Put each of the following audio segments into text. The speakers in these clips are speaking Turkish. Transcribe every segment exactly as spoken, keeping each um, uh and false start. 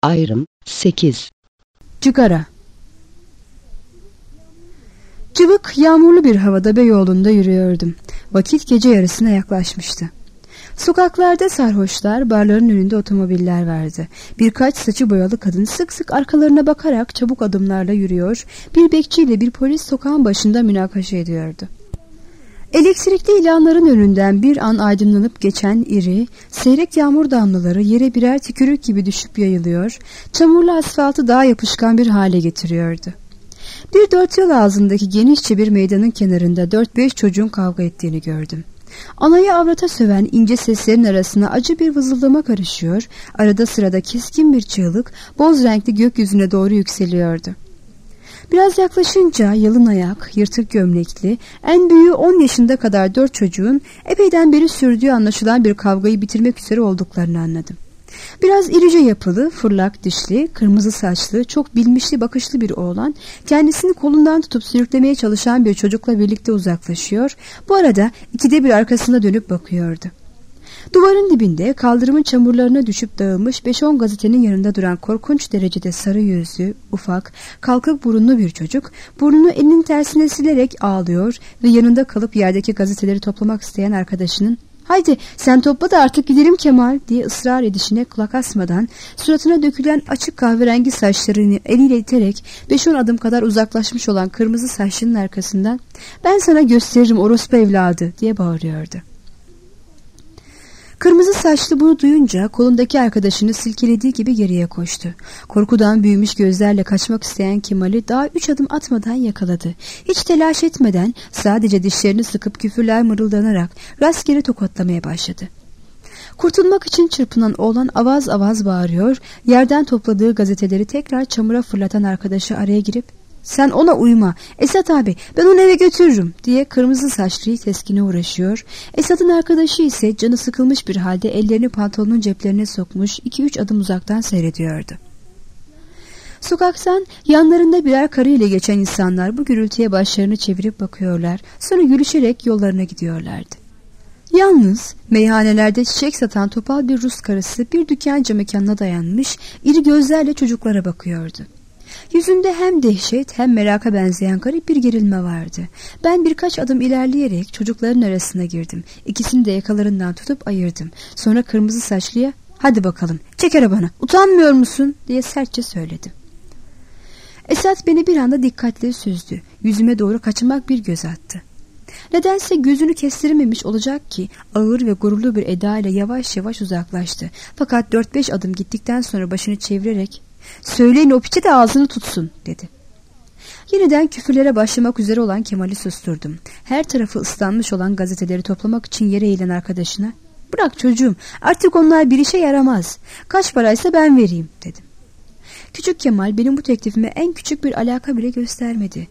Ayrım sekiz. Cigara. Cıvık, yağmurlu bir havada Beyoğlu'nda yürüyordum. Vakit gece yarısına yaklaşmıştı. Sokaklarda sarhoşlar, barların önünde otomobiller vardı. Birkaç saçı boyalı kadın sık sık arkalarına bakarak çabuk adımlarla yürüyor, bir bekçiyle bir polis sokağın başında münakaşa ediyordu. Elektrikli ilanların önünden bir an aydınlanıp geçen iri, seyrek yağmur damlaları yere birer tükürük gibi düşüp yayılıyor, çamurlu asfaltı daha yapışkan bir hale getiriyordu. Bir dört yol ağzındaki genişçe bir meydanın kenarında dört beş çocuğun kavga ettiğini gördüm. Anayı avrata söven ince seslerin arasına acı bir vızıldama karışıyor, arada sırada keskin bir çığlık boz renkli gökyüzüne doğru yükseliyordu. Biraz yaklaşınca yalın ayak, yırtık gömlekli, en büyüğü on yaşında kadar dört çocuğun epeyden beri sürdüğü anlaşılan bir kavgayı bitirmek üzere olduklarını anladım. Biraz irice yapılı, fırlak dişli, kırmızı saçlı, çok bilmişli bakışlı bir oğlan, kendisini kolundan tutup sürüklemeye çalışan bir çocukla birlikte uzaklaşıyor, bu arada ikide bir arkasına dönüp bakıyordu. Duvarın dibinde kaldırımın çamurlarına düşüp dağılmış beş on gazetenin yanında duran korkunç derecede sarı yüzlü, ufak, kalkık burunlu bir çocuk, burnunu elinin tersine silerek ağlıyor ve yanında kalıp yerdeki gazeteleri toplamak isteyen arkadaşının "Haydi sen topla da artık gidelim Kemal" diye ısrar edişine kulak asmadan, suratına dökülen açık kahverengi saçlarını eliyle iterek beş on adım kadar uzaklaşmış olan kırmızı saçlının arkasından "Ben sana gösteririm orospu evladı" diye bağırıyordu. Kırmızı saçlı bunu duyunca kolundaki arkadaşını silkelediği gibi geriye koştu. Korkudan büyümüş gözlerle kaçmak isteyen Kemal'i daha üç adım atmadan yakaladı. Hiç telaş etmeden sadece dişlerini sıkıp küfürler mırıldanarak rastgele tokatlamaya başladı. Kurtulmak için çırpınan oğlan avaz avaz bağırıyor, yerden topladığı gazeteleri tekrar çamura fırlatan arkadaşı araya girip "Sen ona uyma Esat abi, ben onu eve götürürüm" diye kırmızı saçlıyı teskine uğraşıyor. Esat'ın arkadaşı ise canı sıkılmış bir halde ellerini pantolonun ceplerine sokmuş iki üç adım uzaktan seyrediyordu. Sokaktan yanlarında birer karı ile geçen insanlar bu gürültüye başlarını çevirip bakıyorlar, sonra gülüşerek yollarına gidiyorlardı. Yalnız meyhanelerde çiçek satan topal bir Rus karısı bir dükkan cam mekanına dayanmış, iri gözlerle çocuklara bakıyordu. Yüzünde hem dehşet hem meraka benzeyen garip bir gerilme vardı. Ben birkaç adım ilerleyerek çocukların arasına girdim. İkisini de yakalarından tutup ayırdım. Sonra kırmızı saçlıya "Hadi bakalım, çek arabanı, utanmıyor musun?" diye sertçe söyledim. Esat beni bir anda dikkatli süzdü. Yüzüme doğru kaçamak bir göz attı. Nedense gözünü kestirememiş olacak ki ağır ve gururlu bir eda ile yavaş yavaş uzaklaştı. Fakat dört beş adım gittikten sonra başını çevirerek "Söyleyin o piçe de ağzını tutsun" dedi. Yeniden küfürlere başlamak üzere olan Kemal'i susturdum. Her tarafı ıslanmış olan gazeteleri toplamak için yere eğilen arkadaşına "Bırak çocuğum, artık onlar bir işe yaramaz. Kaç paraysa ben vereyim" dedim. Küçük Kemal benim bu teklifime en küçük bir alaka bile göstermedi.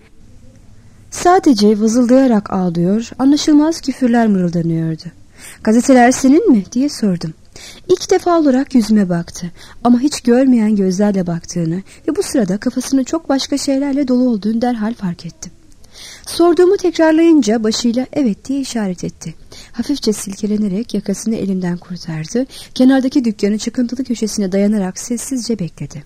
Sadece vızıldayarak ağlıyor, anlaşılmaz küfürler mırıldanıyordu. "Gazeteler senin mi?" diye sordum. İlk defa olarak yüzüme baktı ama hiç görmeyen gözlerle baktığını ve bu sırada kafasının çok başka şeylerle dolu olduğunu derhal fark ettim. Sorduğumu tekrarlayınca başıyla "evet" diye işaret etti. Hafifçe silkelenerek yakasını elimden kurtardı. Kenardaki dükkanın çıkıntılı köşesine dayanarak sessizce bekledi.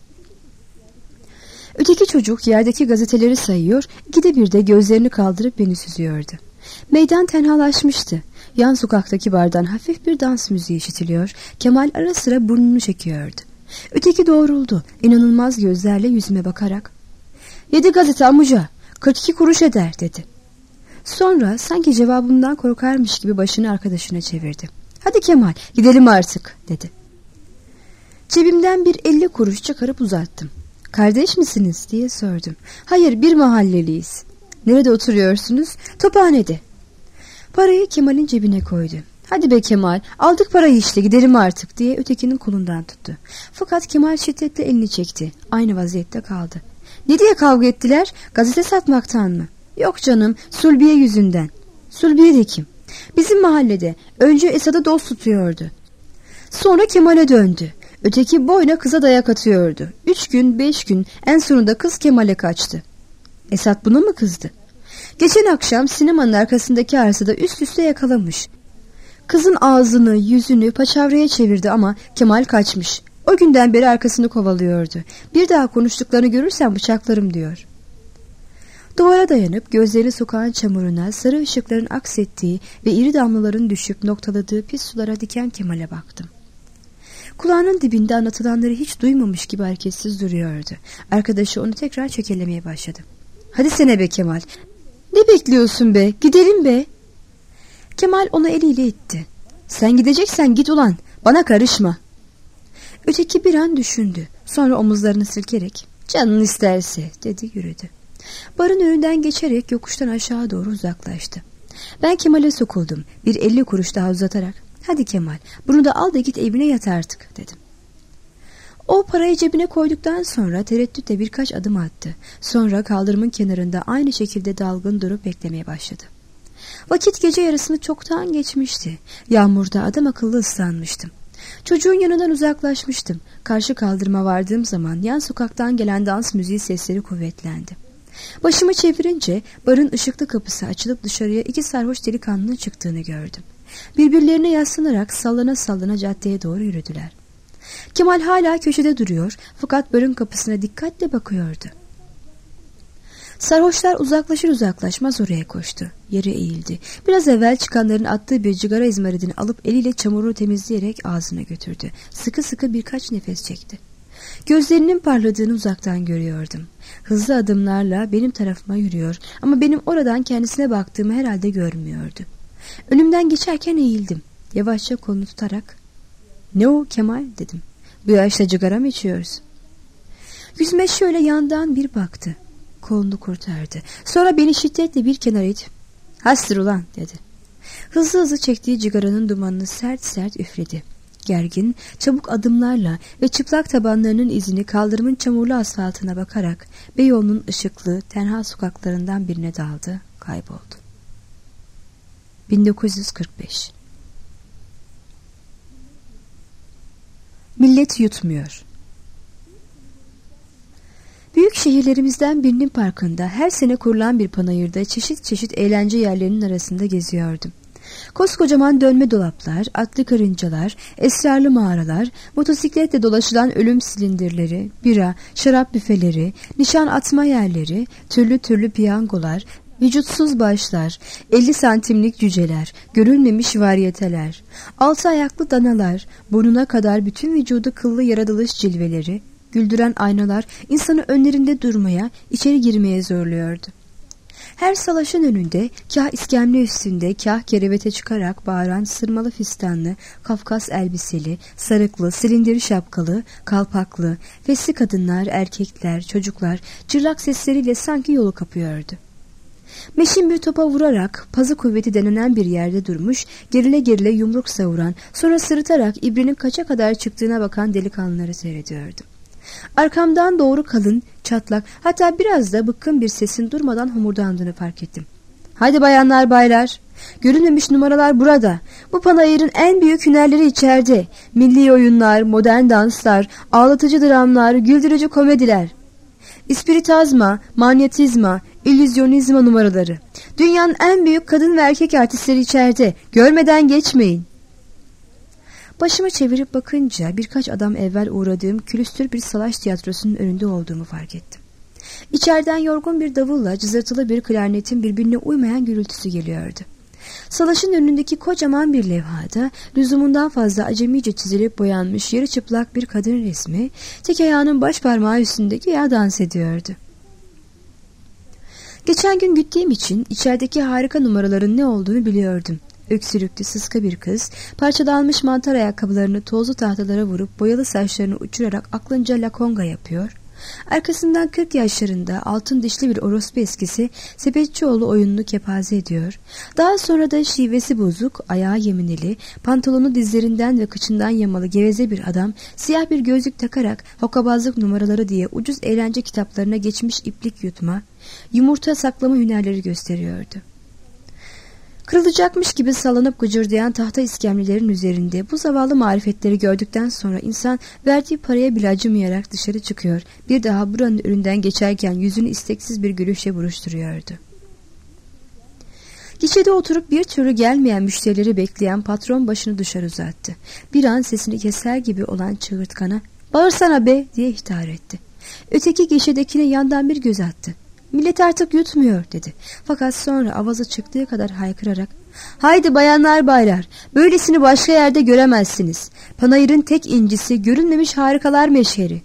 Öteki çocuk yerdeki gazeteleri sayıyor, ikide bir de gözlerini kaldırıp beni süzüyordu. Meydan tenhalaşmıştı. Yan sokaktaki bardan hafif bir dans müziği işitiliyor. Kemal ara sıra burnunu çekiyordu. Öteki doğruldu. İnanılmaz gözlerle yüzüme bakarak "Yedi gazete amuca, kırk iki kuruş eder" dedi. Sonra sanki cevabımdan korkarmış gibi başını arkadaşına çevirdi. "Hadi Kemal, gidelim artık" dedi. Cebimden bir elli kuruş çıkarıp uzattım. "Kardeş misiniz?" diye sordum. "Hayır, bir mahalleliyiz." "Nerede oturuyorsunuz?" "Tophanede." Parayı Kemal'in cebine koydu. "Hadi be Kemal, aldık parayı işte, gidelim artık" diye ötekinin kolundan tuttu. Fakat Kemal şiddetle elini çekti. Aynı vaziyette kaldı. "Ne diye kavga ettiler? Gazete satmaktan mı?" "Yok canım, Sulbiye yüzünden." "Sulbiye de kim?" "Bizim mahallede. Önce Esad'ı dost tutuyordu. Sonra Kemal'e döndü. Öteki boyuna kıza dayak atıyordu. Üç gün, beş gün, en sonunda kız Kemal'e kaçtı." "Esad buna mı kızdı?" "Geçen akşam sinemanın arkasındaki arsada üst üste yakalamış. Kızın ağzını, yüzünü paçavraya çevirdi ama Kemal kaçmış. O günden beri arkasını kovalıyordu. Bir daha konuştuklarını görürsem bıçaklarım diyor. Duvara dayanıp gözleri sokağın çamuruna, sarı ışıkların aksettiği ve iri damlaların düşüp noktaladığı pis sulara diken Kemal'e baktım. Kulağının dibinde anlatılanları hiç duymamış gibi hareketsiz duruyordu. Arkadaşı onu tekrar çekelemeye başladı. Hadi sene be Kemal. Ne bekliyorsun be? Gidelim be. Kemal onu eliyle itti. Sen gideceksen git ulan. Bana karışma. Öteki bir an düşündü. Sonra omuzlarını silkerek canın isterse dedi, yürüdü. Barın önünden geçerek yokuştan aşağı doğru uzaklaştı. Ben Kemal'e sokuldum. Bir elli kuruş daha uzatarak hadi Kemal, bunu da al da git evine yat artık dedim. O parayı cebine koyduktan sonra tereddütle birkaç adım attı. Sonra kaldırımın kenarında aynı şekilde dalgın durup beklemeye başladı. Vakit gece yarısını çoktan geçmişti. Yağmurda adam akıllı ıslanmıştım. Çocuğun yanından uzaklaşmıştım. Karşı kaldırıma vardığım zaman yan sokaktan gelen dans müziği sesleri kuvvetlendi. Başımı çevirince barın ışıklı kapısı açılıp dışarıya iki sarhoş delikanlının çıktığını gördüm. Birbirlerine yaslanarak sallana sallana caddeye doğru yürüdüler. Kemal hala köşede duruyor fakat barın kapısına dikkatle bakıyordu. Sarhoşlar uzaklaşır uzaklaşmaz oraya koştu. Yere eğildi. Biraz evvel çıkanların attığı bir cigara izmaridini alıp eliyle çamuru temizleyerek ağzına götürdü. Sıkı sıkı birkaç nefes çekti. Gözlerinin parladığını uzaktan görüyordum. Hızlı adımlarla benim tarafıma yürüyor ama benim oradan kendisine baktığımı herhalde görmüyordu. Önümden geçerken eğildim. Yavaşça kolunu tutarak "Ne o Kemal?" dedim. "Bu yaşta cigara mı içiyoruz?" Yüzüme şöyle yandan bir baktı. Kolunu kurtardı. Sonra beni şiddetle bir kenara itip "Hastır ulan" dedi. Hızlı hızlı çektiği cigaranın dumanını sert sert üfledi. Gergin, çabuk adımlarla ve çıplak tabanlarının izini kaldırımın çamurlu asfaltına bakarak Beyoğlu'nun ışıklı, tenha sokaklarından birine daldı, kayboldu. bin dokuz yüz kırk beş Millet yutmuyor. Büyük şehirlerimizden birinin parkında her sene kurulan bir panayırda çeşit çeşit eğlence yerlerinin arasında geziyordum. Koskocaman dönme dolaplar, atlı karıncalar, esrarlı mağaralar, motosikletle dolaşılan ölüm silindirleri, bira, şarap büfeleri, nişan atma yerleri, türlü türlü piyangolar, vücutsuz başlar, elli santimlik cüceler, görülmemiş varyeteler, altı ayaklı danalar, burnuna kadar bütün vücudu kıllı yaratılış cilveleri, güldüren aynalar insanı önlerinde durmaya, içeri girmeye zorluyordu. Her salaşın önünde kah iskemle üstünde kah kerevete çıkarak bağıran sırmalı fistanlı, Kafkas elbiseli, sarıklı, silindir şapkalı, kalpaklı, fesli kadınlar, erkekler, çocuklar cırlak sesleriyle sanki yolu kapıyordu. Meşin bir topa vurarak pazı kuvveti denenen bir yerde durmuş, gerile gerile yumruk savuran, sonra sırıtarak ibrenin kaça kadar çıktığına bakan delikanlıları seyrediyordum. Arkamdan doğru kalın, çatlak, hatta biraz da bıkkın bir sesin durmadan homurdandığını fark ettim. "Hadi bayanlar baylar, görünmemiş numaralar burada. Bu panayırın en büyük hünerleri içeride. Milli oyunlar, modern danslar, ağlatıcı dramlar, güldürücü komediler. İspiritazma, manyetizma, illüzyonizma numaraları. Dünyanın en büyük kadın ve erkek artistleri içeride. Görmeden geçmeyin." Başımı çevirip bakınca birkaç adam evvel uğradığım külüstür bir salaş tiyatrosunun önünde olduğumu fark ettim. İçeriden yorgun bir davulla cızırtılı bir klarnetin birbirine uymayan gürültüsü geliyordu. Salaşın önündeki kocaman bir levhada lüzumundan fazla acemice çizilip boyanmış yarı çıplak bir kadın resmi tek ayağının baş parmağı üstündeki ya dans ediyordu. Geçen gün gittiğim için içerideki harika numaraların ne olduğunu biliyordum. Öksürüklü sıska bir kız, parçalanmış mantar ayakkabılarını tozlu tahtalara vurup boyalı saçlarını uçurarak aklınca lakonga yapıyor. Arkasından kırk yaşlarında altın dişli bir orospu eskisi Sepetçioğlu oyununu kepaze ediyor. Daha sonra da şivesi bozuk, ayağı yemineli, pantolonu dizlerinden ve kıçından yamalı geveze bir adam siyah bir gözlük takarak hokkabazlık numaraları diye ucuz eğlence kitaplarına geçmiş iplik yutma, yumurta saklama hünerleri gösteriyordu. Kırılacakmış gibi sallanıp gıcırdayan tahta iskemlelerin üzerinde bu zavallı marifetleri gördükten sonra insan verdiği paraya bile acımayarak dışarı çıkıyor. Bir daha buranın önünden geçerken yüzünü isteksiz bir gülüşle buruşturuyordu. Gişede oturup bir türlü gelmeyen müşterileri bekleyen patron başını dışarı uzattı. Bir an sesini keser gibi olan çığırtkana "Bağırsana be!" diye ihtar etti. Öteki gişedekine yandan bir göz attı. "Millet artık yutmuyor," dedi. Fakat sonra avazı çıktığı kadar haykırarak, "Haydi bayanlar baylar, böylesini başka yerde göremezsiniz. Panayır'ın tek incisi, görünmemiş harikalar meşheri."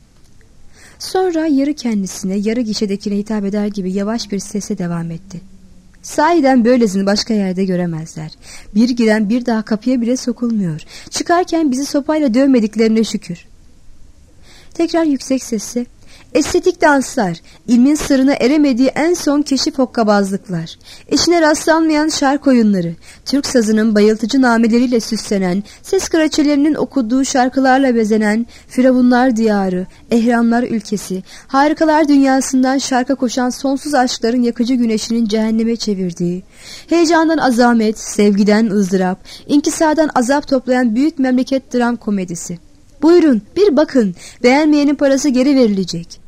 Sonra yarı kendisine, yarı gişedekine hitap eder gibi yavaş bir sesle devam etti. "Sahiden böylesini başka yerde göremezler. Bir giren bir daha kapıya bile sokulmuyor. Çıkarken bizi sopayla dövmediklerine şükür." Tekrar yüksek sesle, "Estetik danslar, ilmin sırrına eremediği en son keşif hokkabazlıklar, eşine rastlanmayan şark oyunları, Türk sazının bayıltıcı nameleriyle süslenen, ses karaçelerinin okuduğu şarkılarla bezenen, firavunlar diyarı, ehramlar ülkesi, harikalar dünyasından şarka koşan sonsuz aşkların yakıcı güneşinin cehenneme çevirdiği, heyecandan azamet, sevgiden ızdırap, inkisardan azap toplayan büyük memleket dram komedisi. Buyurun, bir bakın, beğenmeyenin parası geri verilecek."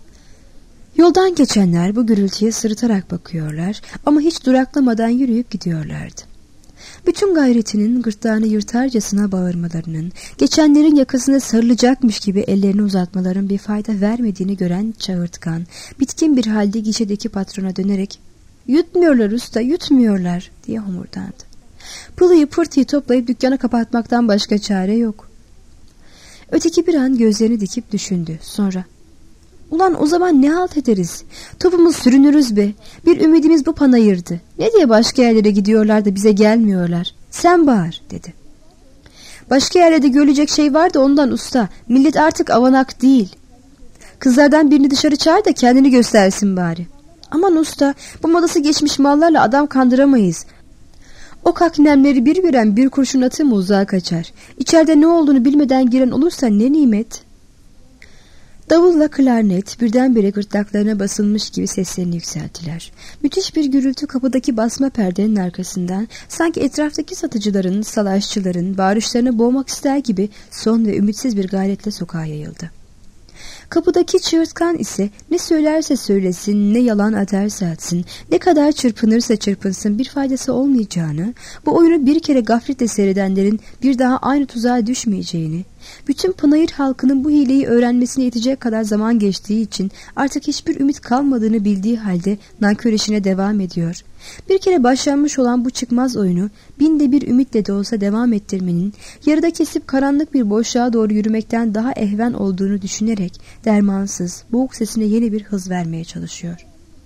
Yoldan geçenler bu gürültüye sırıtarak bakıyorlar ama hiç duraklamadan yürüyüp gidiyorlardı. Bütün gayretinin gırtlağını yırtarcasına bağırmalarının, geçenlerin yakasına sarılacakmış gibi ellerini uzatmaların bir fayda vermediğini gören çağırtkan, bitkin bir halde gişedeki patrona dönerek, "Yutmuyorlar usta, yutmuyorlar," diye homurdandı. Pılıyı pırtıyı toplayıp dükkanı kapatmaktan başka çare yok. Öteki bir an gözlerini dikip düşündü. Sonra, "Ulan o zaman ne halt ederiz? Topumuz sürünürüz be. Bir ümidimiz bu panayırdı. Ne diye başka yerlere gidiyorlar da bize gelmiyorlar? Sen bağır," dedi. "Başka yerlerde görülecek şey var da ondan usta. Millet artık avanak değil. Kızlardan birini dışarı çağır da kendini göstersin bari." "Aman usta, bu modası geçmiş mallarla adam kandıramayız. O kaknemleri bir gören bir kurşun atı mı uzağa kaçar. İçeride ne olduğunu bilmeden giren olursa ne nimet." Davulla klarnet birdenbire gırtlaklarına basılmış gibi seslerini yükselttiler. Müthiş bir gürültü kapıdaki basma perdenin arkasından, sanki etraftaki satıcıların, salaşçıların bağırışlarını boğmak ister gibi son ve ümitsiz bir gayretle sokağa yayıldı. Kapıdaki çığırtkan ise ne söylerse söylesin, ne yalan atarsa atsın, ne kadar çırpınırsa çırpınsın bir faydası olmayacağını, bu oyunu bir kere gafletle seyredenlerin bir daha aynı tuzağa düşmeyeceğini, bütün Panayır halkının bu hileyi öğrenmesine yetecek kadar zaman geçtiği için artık hiçbir ümit kalmadığını bildiği halde nankör işine devam ediyor. Bir kere başlanmış olan bu çıkmaz oyunu binde bir ümitle de olsa devam ettirmenin, yarıda kesip karanlık bir boşluğa doğru yürümekten daha ehven olduğunu düşünerek dermansız, boğuk sesine yeni bir hız vermeye çalışıyor.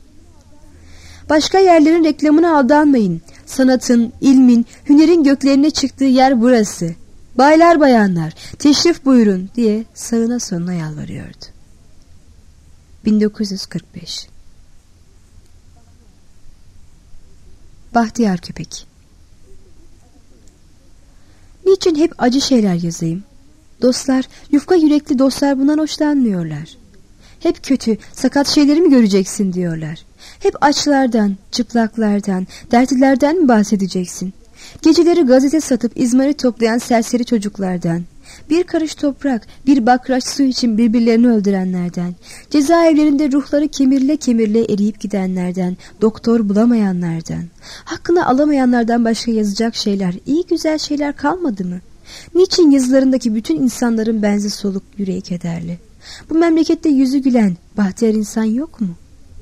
"Başka yerlerin reklamına aldanmayın. Sanatın, ilmin, hünerin göklerine çıktığı yer burası. Baylar bayanlar, teşrif buyurun," diye sağına soluna yalvarıyordu. bin dokuz yüz kırk beş Bahtiyar Köpek. Niçin hep acı şeyler yazayım? Dostlar, yufka yürekli dostlar bundan hoşlanmıyorlar. Hep kötü, sakat şeyleri mi göreceksin diyorlar. Hep açlardan, çıplaklardan, dertlilerden mi bahsedeceksin? Geceleri gazete satıp izmarit toplayan serseri çocuklardan, bir karış toprak, bir bakraç su için birbirlerini öldürenlerden, cezaevlerinde ruhları kemirle kemirle eriyip gidenlerden, doktor bulamayanlardan, hakkını alamayanlardan başka yazacak şeyler, iyi güzel şeyler kalmadı mı? Niçin yazılarındaki bütün insanların benzi soluk, yüreği kederli? Bu memlekette yüzü gülen, bahtiyar insan yok mu?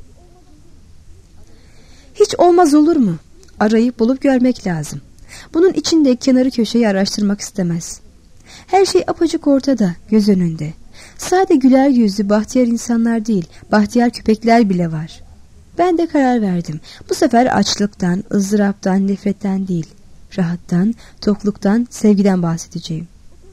Hiç olmaz olur mu? Arayıp bulup görmek lazım. Bunun için de kenarı köşeyi araştırmak istemez. Her şey apaçık ortada, göz önünde. Sade güler yüzlü bahtiyar insanlar değil, bahtiyar köpekler bile var. Ben de karar verdim. Bu sefer açlıktan, ızdıraptan, nefretten değil, rahattan, tokluktan, sevgiden bahsedeceğim.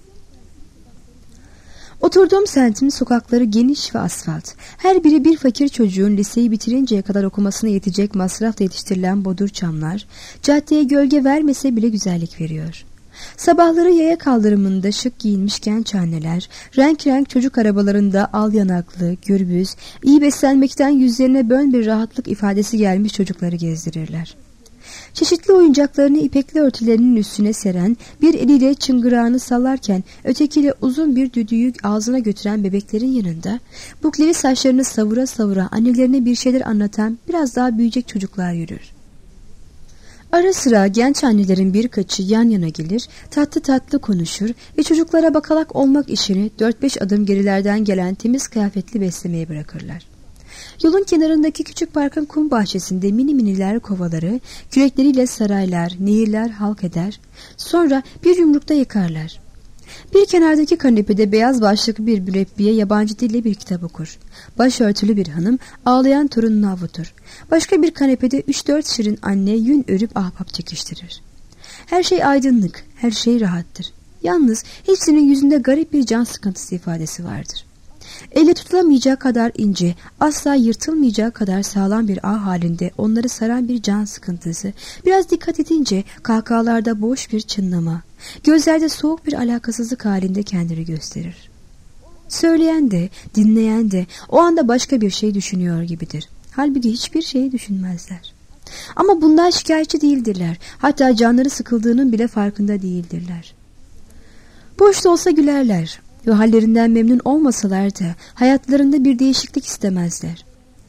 Oturduğum semtin sokakları geniş ve asfalt. Her biri bir fakir çocuğun liseyi bitirinceye kadar okumasına yetecek masrafla yetiştirilen bodur çamlar, caddeye gölge vermese bile güzellik veriyor. Sabahları yaya kaldırımında şık giyinmiş genç anneler, renk renk çocuk arabalarında al yanaklı, gürbüz, iyi beslenmekten yüzlerine bön bir rahatlık ifadesi gelmiş çocukları gezdirirler. Çeşitli oyuncaklarını ipekli örtülerinin üstüne seren, bir eliyle çıngırağını sallarken ötekiyle uzun bir düdüğü ağzına götüren bebeklerin yanında, bukleri saçlarını savura savura annelerine bir şeyler anlatan biraz daha büyüyecek çocuklar yürür. Ara sıra genç annelerin birkaçı yan yana gelir, tatlı tatlı konuşur ve çocuklara bakalak olmak işini dört beş adım gerilerden gelen temiz kıyafetli beslemeye bırakırlar. Yolun kenarındaki küçük parkın kum bahçesinde mini miniler kovaları, kürekleriyle saraylar, nehirler halk eder, sonra bir yumrukta yıkarlar. Bir kenardaki kanepede beyaz başlıklı bir mürebbiye yabancı dille bir kitap okur. Başörtülü bir hanım ağlayan torununu avutur. Başka bir kanepede üç dört şirin anne yün örüp ahbap çekiştirir. Her şey aydınlık, her şey rahattır. Yalnız hepsinin yüzünde garip bir can sıkıntısı ifadesi vardır. Elle tutulamayacak kadar ince, asla yırtılmayacak kadar sağlam bir ağ halinde onları saran bir can sıkıntısı, biraz dikkat edince kahkahalarda boş bir çınlama, gözlerde soğuk bir alakasızlık halinde kendini gösterir. Söyleyen de, dinleyen de o anda başka bir şey düşünüyor gibidir. Halbuki hiçbir şeyi düşünmezler. Ama bundan şikayetçi değildirler. Hatta canları sıkıldığının bile farkında değildirler. Boş da olsa gülerler. Ve hallerinden memnun olmasalar da hayatlarında bir değişiklik istemezler.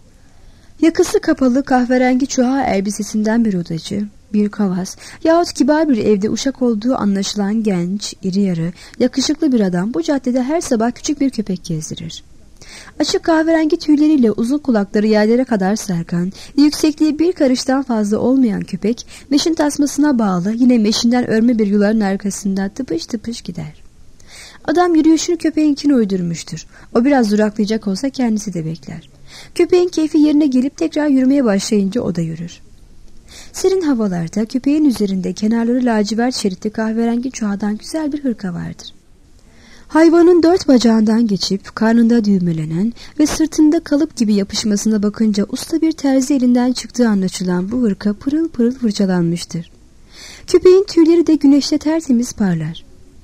Yakası kapalı kahverengi çuha elbisesinden bir odacı, bir kavas yahut kibar bir evde uşak olduğu anlaşılan genç, iri yarı, yakışıklı bir adam bu caddede her sabah küçük bir köpek gezdirir. Açık kahverengi tüyleriyle uzun kulakları yerlere kadar sarkan, yüksekliği bir karıştan fazla olmayan köpek, meşin tasmasına bağlı yine meşinden örme bir yuların arkasında tıpış tıpış gider. Adam yürüyüşünü köpeğinkine uydurmuştur. O biraz duraklayacak olsa kendisi de bekler. Köpeğin keyfi yerine gelip tekrar yürümeye başlayınca o da yürür. Serin havalarda köpeğin üzerinde kenarları lacivert şeritli kahverengi çuhadan güzel bir hırka vardır. Hayvanın dört bacağından geçip karnında düğmelenen ve sırtında kalıp gibi yapışmasına bakınca usta bir terzi elinden çıktığı anlaşılan bu hırka pırıl pırıl fırçalanmıştır. Köpeğin tüyleri de güneşte tertemiz parlar.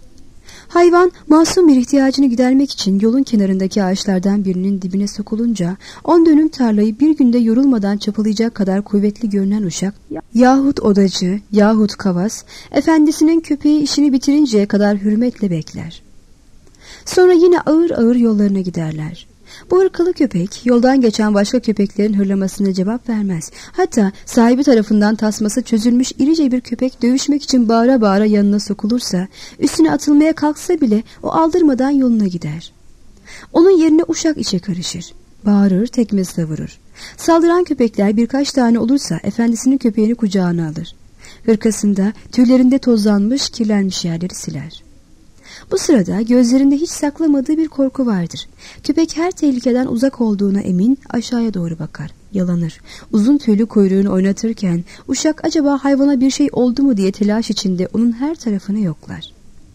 Hayvan masum bir ihtiyacını gidermek için yolun kenarındaki ağaçlardan birinin dibine sokulunca on dönüm tarlayı bir günde yorulmadan çapalayacak kadar kuvvetli görünen uşak yahut odacı yahut kavas efendisinin köpeği işini bitirinceye kadar hürmetle bekler. Sonra yine ağır ağır yollarına giderler. Bu ırkılı köpek yoldan geçen başka köpeklerin hırlamasına cevap vermez. Hatta sahibi tarafından tasması çözülmüş irice bir köpek dövüşmek için bağıra bağıra yanına sokulursa, üstüne atılmaya kalksa bile o aldırmadan yoluna gider. Onun yerine uşak içe karışır. Bağırır, tekme savurur. Saldıran köpekler birkaç tane olursa efendisinin köpeğini kucağına alır. Hırkasında tüylerinde tozlanmış, kirlenmiş yerleri siler. Bu sırada gözlerinde hiç saklamadığı bir korku vardır. Köpek her tehlikeden uzak olduğuna emin aşağıya doğru bakar, yalanır. Uzun tüylü kuyruğunu oynatırken uşak acaba hayvana bir şey oldu mu diye telaş içinde onun her tarafını yoklar.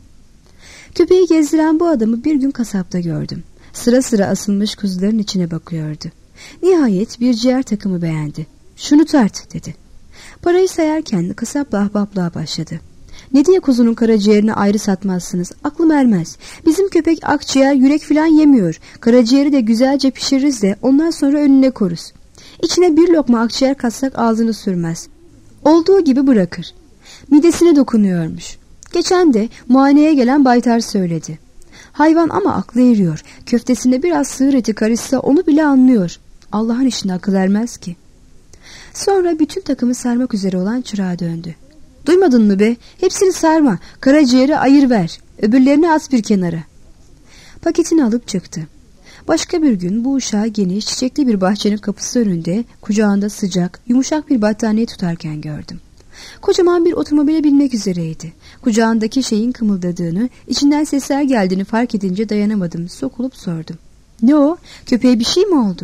Köpeği gezdiren bu adamı bir gün kasapta gördüm. Sıra sıra asılmış kuzuların içine bakıyordu. Nihayet bir ciğer takımı beğendi. "Şunu tart," dedi. Parayı sayarken kasapla ahbaplığa başladı. "Ne diye kuzunun karaciğerini ayrı satmazsınız? Aklım ermez. Bizim köpek akciğer, yürek filan yemiyor. Karaciğeri de güzelce pişiririz de ondan sonra önüne koruz. İçine bir lokma akciğer katsak ağzını sürmez. Olduğu gibi bırakır. Midesine dokunuyormuş. Geçen de muayeneye gelen baytar söyledi. Hayvan ama aklı eriyor. Köftesinde biraz sığır eti karışsa onu bile anlıyor. Allah'ın işine akıl ermez ki." Sonra bütün takımı sarmak üzere olan çırağa döndü. "Duymadın mı be? Hepsini sarma. Karaciğeri ayır ver. Öbürlerini at bir kenara." Paketini alıp çıktı. Başka bir gün bu uşağı geniş, çiçekli bir bahçenin kapısı önünde, kucağında sıcak, yumuşak bir battaniye tutarken gördüm. Kocaman bir otomobile binmek üzereydi. Kucağındaki şeyin kımıldadığını, içinden sesler geldiğini fark edince dayanamadım. Sokulup sordum. "Ne o? Köpeğe bir şey mi oldu?"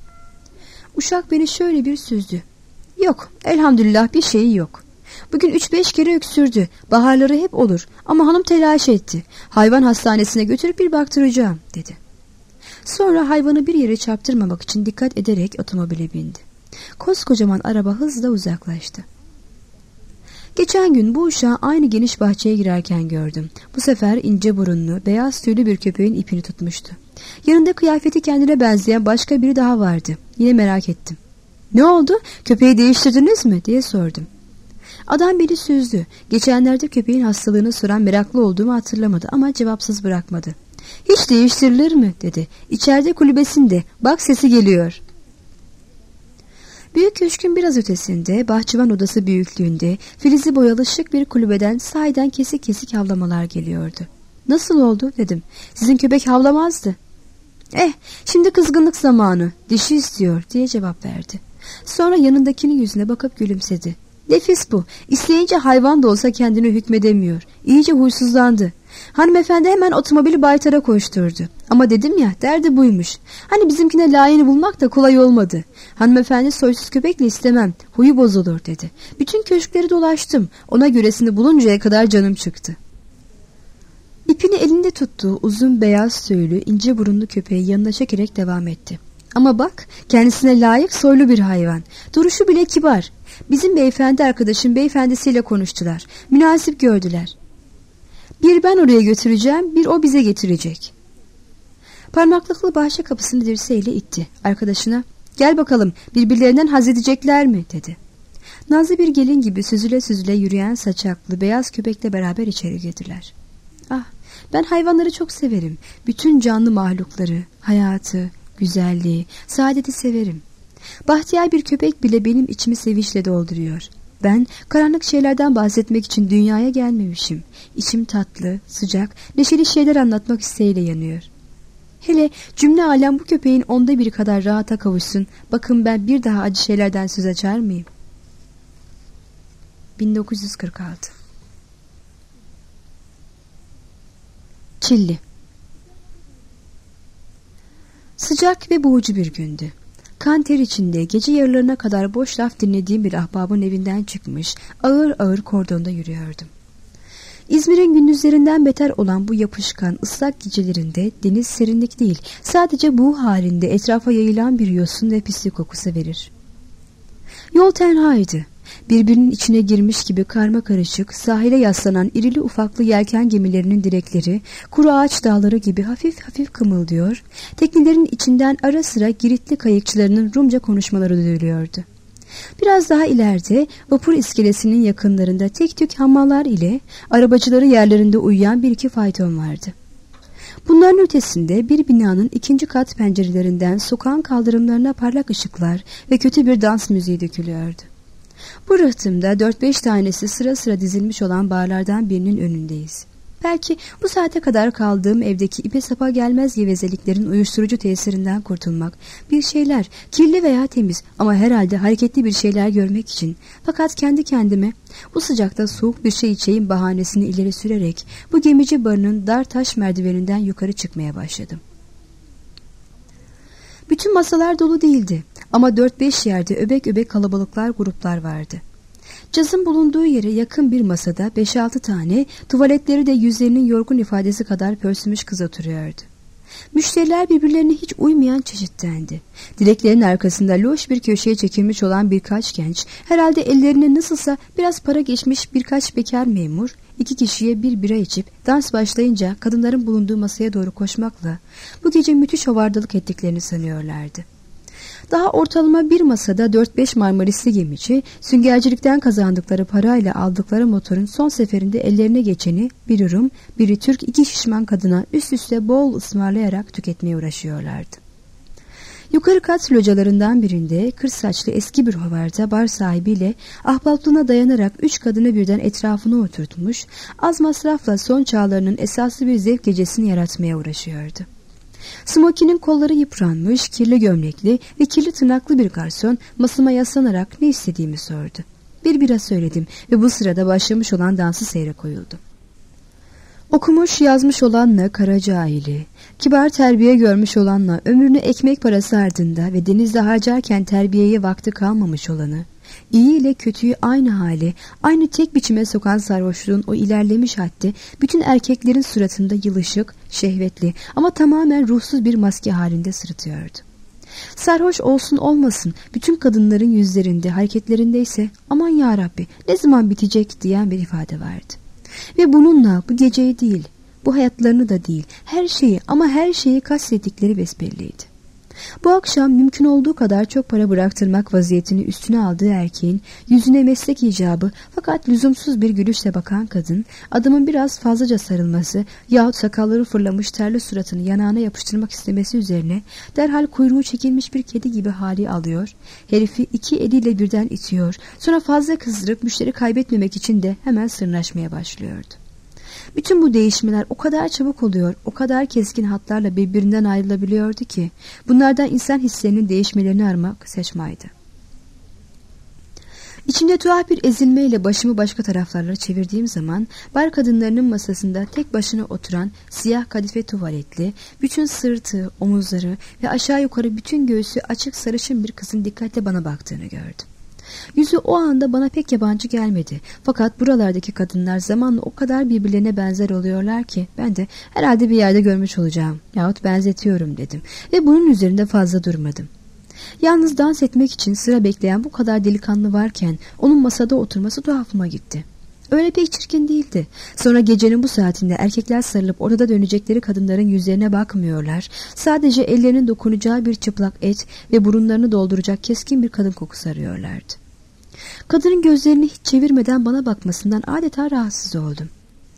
Uşak beni şöyle bir süzdü. "Yok, elhamdülillah bir şeyi yok. Bugün üç beş kere öksürdü. Baharları hep olur. Ama hanım telaş etti. Hayvan hastanesine götürüp bir baktıracağım," dedi. Sonra hayvanı bir yere çarptırmamak için dikkat ederek otomobile bindi. Koskocaman araba hızla uzaklaştı. Geçen gün bu uşağı aynı geniş bahçeye girerken gördüm. Bu sefer ince burunlu, beyaz tüylü bir köpeğin ipini tutmuştu. Yanında kıyafeti kendine benzeyen başka biri daha vardı. Yine merak ettim. "Ne oldu? Köpeği değiştirdiniz mi?" diye sordum. Adam beni süzdü. Geçenlerde köpeğin hastalığını soran meraklı olduğumu hatırlamadı ama cevapsız bırakmadı. "Hiç değiştirilir mi?" dedi. "İçeride kulübesinde. Bak sesi geliyor." Büyük köşkün biraz ötesinde, bahçıvan odası büyüklüğünde, filizi boyalı şık bir kulübeden sahiden kesik kesik havlamalar geliyordu. "Nasıl oldu?" dedim. "Sizin köpek havlamazdı." "Eh, şimdi kızgınlık zamanı, dişi istiyor," diye cevap verdi. Sonra yanındakinin yüzüne bakıp gülümsedi. "Nefis bu. İsteyince hayvan da olsa kendini hükmedemiyor. İyice huysuzlandı." Hanımefendi hemen otomobili baytara koşturdu. "Ama dedim ya, derdi buymuş. Hani bizimkine layığını bulmak da kolay olmadı. Hanımefendi soysuz köpekle istemem, huyu bozulur," dedi. "Bütün köşkleri dolaştım. Ona göresini buluncaya kadar canım çıktı." İpini elinde tuttuğu uzun beyaz tüylü ince burunlu köpeği yanına çekerek devam etti. "Ama bak, kendisine layık soylu bir hayvan. Duruşu bile kibar. Bizim beyefendi arkadaşım beyefendisiyle konuştular. Münasip gördüler. Bir ben oraya götüreceğim, bir o bize getirecek." Parmaklıklı bahçe kapısını dirseğiyle itti. Arkadaşına, "Gel bakalım, birbirlerinden haz edecekler mi?" dedi. Nazlı bir gelin gibi süzüle süzüle yürüyen saçaklı beyaz köpekle beraber içeri girdiler. "Ah, ben hayvanları çok severim. Bütün canlı mahlukları, hayatı, güzelliği, saadeti severim. Bahtiyar bir köpek bile benim içimi sevinçle dolduruyor. Ben karanlık şeylerden bahsetmek için dünyaya gelmemişim. İçim tatlı, sıcak, neşeli şeyler anlatmak isteğiyle yanıyor. Hele cümle alem bu köpeğin onda biri kadar rahata kavuşsun. Bakın ben bir daha acı şeylerden söz açar mıyım?" bin dokuz yüz kırk altı Çilli. Sıcak ve boğucu bir gündü. Kan ter içinde gece yarılarına kadar boş laf dinlediğim bir ahbabın evinden çıkmış, ağır ağır kordonda yürüyordum. İzmir'in gündüzlerinden beter olan bu yapışkan, ıslak gecelerinde deniz serinlik değil, sadece buğu halinde etrafa yayılan bir yosun ve pislik kokusu verir. Yol tenhaydı. Birbirinin içine girmiş gibi karma karışık, sahile yaslanan irili ufaklı yelken gemilerinin direkleri, kuru ağaç dağları gibi hafif hafif kımıldıyor, teknelerin içinden ara sıra Giritli kayıkçılarının Rumca konuşmaları duyuluyordu. Biraz daha ileride vapur iskelesinin yakınlarında tek tük hammallar ile arabacıları yerlerinde uyuyan bir iki fayton vardı. Bunların ötesinde bir binanın ikinci kat pencerelerinden sokağın kaldırımlarına parlak ışıklar ve kötü bir dans müziği dökülüyordu. Bu rıhtımda dört beş tanesi sıra sıra dizilmiş olan barlardan birinin önündeyiz. Belki bu saate kadar kaldığım evdeki ipe sapa gelmez gevezeliklerin uyuşturucu tesirinden kurtulmak, bir şeyler, kirli veya temiz ama herhalde hareketli bir şeyler görmek için, fakat kendi kendime bu sıcakta soğuk bir şey içeyim bahanesini ileri sürerek bu gemici barının dar taş merdiveninden yukarı çıkmaya başladım. Bütün masalar dolu değildi ama dört beş yerde öbek öbek kalabalıklar, gruplar vardı. Cazın bulunduğu yere yakın bir masada beş altı tane, tuvaletleri de yüzlerinin yorgun ifadesi kadar pörsümüş kız oturuyordu. Müşteriler birbirlerine hiç uymayan çeşittendi. Direklerin arkasında loş bir köşeye çekilmiş olan birkaç genç, herhalde ellerine nasılsa biraz para geçmiş birkaç bekar memur, iki kişiye bir bira içip dans başlayınca kadınların bulunduğu masaya doğru koşmakla bu gece müthiş hovardalık ettiklerini sanıyorlardı. Daha ortalama bir masada dört beş Marmarisli gemici, süngercilikten kazandıkları parayla aldıkları motorun son seferinde ellerine geçeni biri Rum, biri Türk iki şişman kadına üst üste bol ısmarlayarak tüketmeye uğraşıyorlardı. Yukarı kat localarından birinde kır saçlı eski bir hovarda bar sahibiyle ahbaplığına dayanarak üç kadını birden etrafına oturtmuş, az masrafla son çağlarının esaslı bir zevk gecesini yaratmaya uğraşıyordu. Smokinin kolları yıpranmış, kirli gömlekli ve kirli tırnaklı bir garson masama yaslanarak ne istediğimi sordu. Bir bira söyledim ve bu sırada başlamış olan dansı seyre koyuldu. Okumuş yazmış olanla kara cahili, kibar terbiye görmüş olanla ömrünü ekmek parası ardında ve denizde harcarken terbiyeye vakti kalmamış olanı, İyi ile kötüyü aynı hale, aynı tek biçime sokan sarhoşluğun o ilerlemiş haddi, bütün erkeklerin suratında yılışık, şehvetli ama tamamen ruhsuz bir maske halinde sırıtıyordu. Sarhoş olsun olmasın, bütün kadınların yüzlerinde, hareketlerinde ise aman yarabbi ne zaman bitecek diyen bir ifade vardı. Ve bununla bu geceyi değil, bu hayatlarını da değil, her şeyi ama her şeyi kastettikleri besbelliydi. Bu akşam mümkün olduğu kadar çok para bıraktırmak vaziyetini üstüne aldığı erkeğin yüzüne meslek icabı fakat lüzumsuz bir gülüşle bakan kadın, adamın biraz fazlaca sarılması yahut sakalları fırlamış terli suratını yanağına yapıştırmak istemesi üzerine derhal kuyruğu çekilmiş bir kedi gibi hali alıyor, herifi iki eliyle birden itiyor, sonra fazla kızdırıp müşteri kaybetmemek için de hemen sırnaşmaya başlıyordu. Bütün bu değişmeler o kadar çabuk oluyor, o kadar keskin hatlarla birbirinden ayrılabiliyordu ki bunlardan insan hislerinin değişmelerini aramak saçmaydı. İçimde tuhaf bir ezilmeyle başımı başka taraflarla çevirdiğim zaman bar kadınlarının masasında tek başına oturan siyah kadife tuvaletli, bütün sırtı, omuzları ve aşağı yukarı bütün göğsü açık sarışın bir kızın dikkatle bana baktığını gördüm. Yüzü o anda bana pek yabancı gelmedi. Fakat buralardaki kadınlar zamanla o kadar birbirlerine benzer oluyorlar ki ben de herhalde bir yerde görmüş olacağım yahut benzetiyorum dedim ve bunun üzerinde fazla durmadım. Yalnız dans etmek için sıra bekleyen bu kadar delikanlı varken onun masada oturması tuhafıma gitti. Öyle pek çirkin değildi. Sonra gecenin bu saatinde erkekler sarılıp odada dönecekleri kadınların yüzlerine bakmıyorlar. Sadece ellerinin dokunacağı bir çıplak et ve burunlarını dolduracak keskin bir kadın kokusu arıyorlardı. Kadının gözlerini hiç çevirmeden bana bakmasından adeta rahatsız oldum.